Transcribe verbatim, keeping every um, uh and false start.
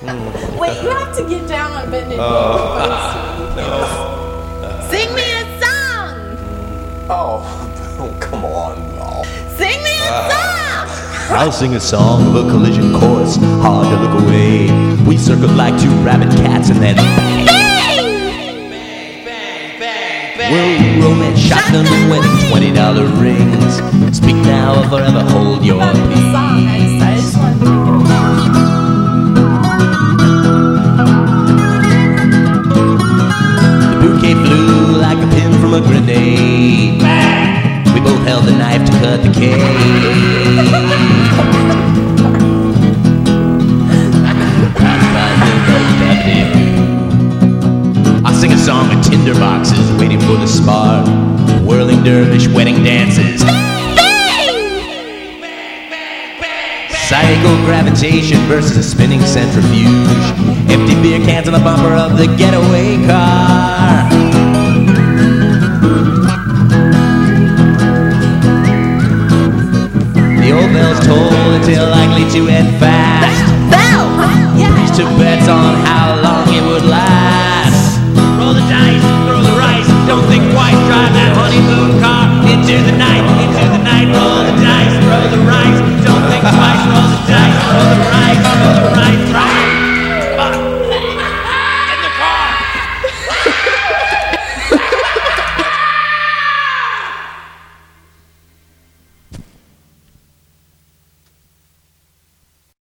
Wait, you have to get down on bended knee. Oh. No. Sing me a song. Oh, come on. Oh. Sing me a Uh. song. I'll sing a song of a collision course, hard to look away. We circled like two rabid cats and then bang, bang, bang, bang. Well, romance shotgun and winning twenty dollar rings. Speak now or forever hold your About the peace. song, I just, I just wanted to make it The bouquet flew like a pin from a grenade. We both held the knife to cut the cake. I sing a song of tinder boxes waiting for the spark, whirling dervish wedding dances. Psycho gravitation versus a spinning centrifuge. Empty beer cans on the bumper of the getaway car. The old bells toll until likely to end fast. Bell! Yeah. Took bets on how long it would last. Roll the dice.